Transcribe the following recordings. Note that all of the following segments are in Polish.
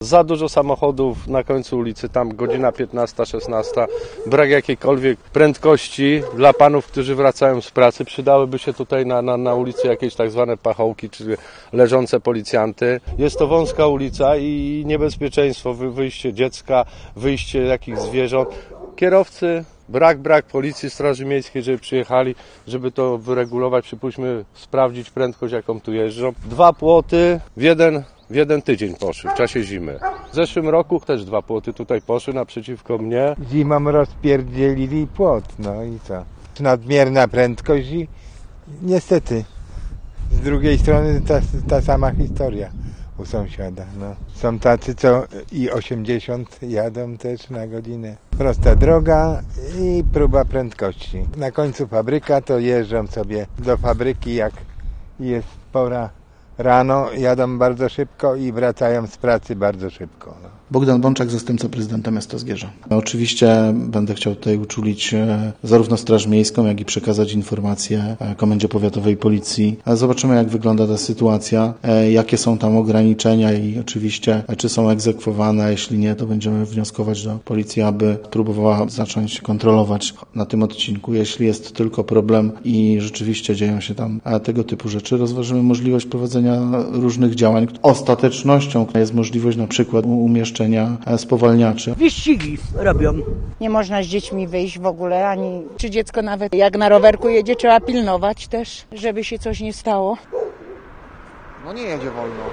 Za dużo samochodów na końcu ulicy, tam godzina 15-16, brak jakiejkolwiek prędkości dla panów, którzy wracają z pracy. Przydałyby się tutaj na ulicy jakieś tak zwane pachołki, czy leżące policjanty. Jest to wąska ulica i niebezpieczeństwo, wyjście dziecka, wyjście jakichś zwierząt. Kierowcy, brak policji, straży miejskiej, żeby przyjechali, żeby to wyregulować, przypuśćmy, sprawdzić prędkość, jaką tu jeżdżą. 2 płoty w jeden tydzień poszły w czasie zimy. W zeszłym roku też 2 płoty tutaj poszły naprzeciwko mnie. Zimą rozpierdzielili płot, no i co? Nadmierna prędkość i niestety z drugiej strony ta sama historia u sąsiada. No. Są tacy, co i 80 jadą też na godzinę. Prosta droga i próba prędkości. Na końcu fabryka to jeżdżą sobie do fabryki, jak jest pora rano, jadą bardzo szybko i wracają z pracy bardzo szybko. No. Bogdan Bączak, zastępca prezydenta miasta Zgierza. Oczywiście będę chciał tutaj uczulić zarówno Straż Miejską, jak i przekazać informacje Komendzie Powiatowej Policji. Zobaczymy, jak wygląda ta sytuacja, jakie są tam ograniczenia i oczywiście, czy są egzekwowane. Jeśli nie, to będziemy wnioskować do policji, aby próbowała zacząć kontrolować na tym odcinku. Jeśli jest tylko problem i rzeczywiście dzieją się tam tego typu rzeczy, rozważymy możliwość prowadzenia różnych działań. Ostatecznością jest możliwość na przykład umieszczenia spowalniaczy. Wyścigi robią. Nie można z dziećmi wyjść w ogóle, ani czy dziecko nawet jak na rowerku jedzie, trzeba pilnować też, żeby się coś nie stało. No nie jedzie wolno.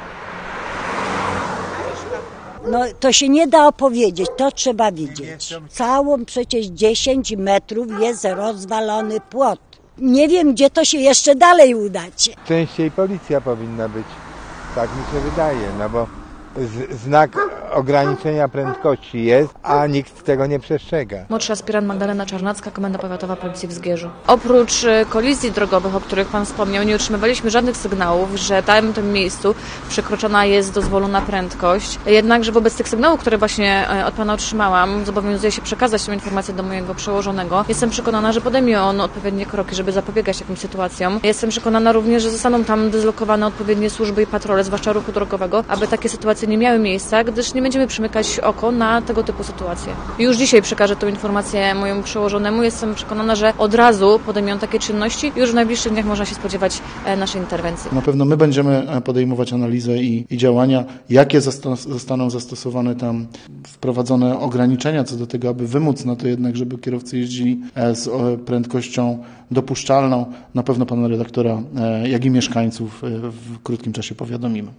No to się nie da opowiedzieć, to trzeba widzieć. Całą przecież 10 metrów jest rozwalony płot. Nie wiem, gdzie to się jeszcze dalej udać. Częściej policja powinna być, tak mi się wydaje, no bo znak ograniczenia prędkości jest, a nikt tego nie przestrzega. Młodsza aspirant Magdalena Czarnacka, Komenda Powiatowa Policji w Zgierzu. Oprócz kolizji drogowych, o których Pan wspomniał, nie otrzymywaliśmy żadnych sygnałów, że w tym miejscu przekroczona jest dozwolona prędkość. Jednakże wobec tych sygnałów, które właśnie od Pana otrzymałam, zobowiązuję się przekazać tę informację do mojego przełożonego. Jestem przekonana, że podejmie on odpowiednie kroki, żeby zapobiegać takim sytuacjom. Jestem przekonana również, że zostaną tam dyslokowane odpowiednie służby i patrole, zwłaszcza ruchu drogowego, aby takie sytuacje nie miały miejsca, gdyż nie będziemy przymykać oko na tego typu sytuacje. Już dzisiaj przekażę tę informację mojemu przełożonemu. Jestem przekonana, że od razu podejmą takie czynności i już w najbliższych dniach można się spodziewać naszej interwencji. Na pewno my będziemy podejmować analizę i działania, jakie zostaną zastosowane tam, wprowadzone ograniczenia co do tego, aby wymóc na to jednak, żeby kierowcy jeździli z prędkością dopuszczalną. Na pewno pana redaktora, jak i mieszkańców w krótkim czasie powiadomimy.